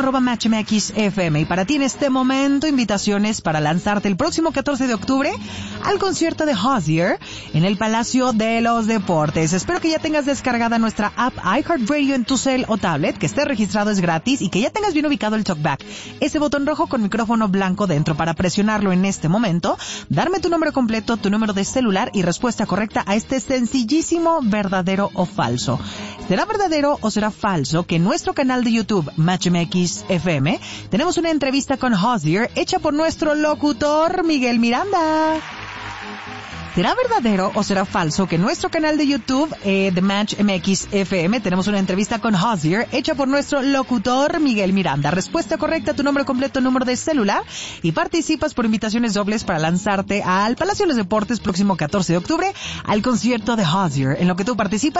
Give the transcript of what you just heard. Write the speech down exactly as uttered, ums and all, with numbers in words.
arroba Match M X F M. Y para ti en este momento, invitaciones para lanzarte el próximo catorce de octubre al concierto de Hozier en el Palacio de los Deportes. Espero que ya tengas descargada nuestra app iHeartRadio en tu cel o tablet, que esté registrado, es gratis, y que ya tengas bien ubicado el TalkBack, ese botón rojo con micrófono blanco dentro. Para presionarlo en este momento, darme tu nombre completo, tu número de celular y respuesta correcta a este sencillísimo verdadero o falso. ¿Será verdadero o será falso que en nuestro canal de YouTube, Match M X F M, tenemos una entrevista con Hozier hecha por nuestro locutor Miguel Miranda? ¿Será verdadero o será falso que en nuestro canal de YouTube eh, de Match M X F M tenemos una entrevista con Hozier hecha por nuestro locutor Miguel Miranda? Respuesta correcta, tu nombre completo, número de celular, y participas por invitaciones dobles para lanzarte al Palacio de los Deportes próximo catorce de octubre al concierto de Hozier. En lo que tú participas,